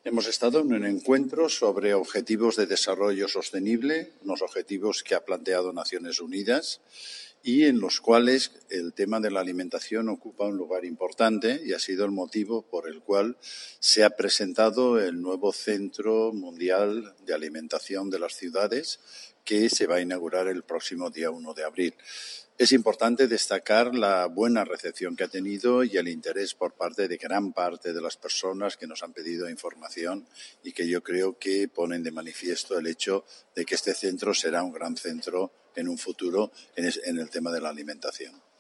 Hemos estado en un encuentro sobre objetivos de desarrollo sostenible, unos objetivos que ha planteado Naciones Unidas y en los cuales el tema de la alimentación ocupa un lugar importante y ha sido el motivo por el cual se ha presentado el nuevo Centro Mundial de Alimentación de las Ciudades que se va a inaugurar el próximo día 1 de abril. Es importante destacar la buena recepción que ha tenido y el interés por parte de gran parte de las personas que nos han pedido información y que yo creo que ponen de manifiesto el hecho de que este centro será un gran centro en un futuro en el tema de la alimentación.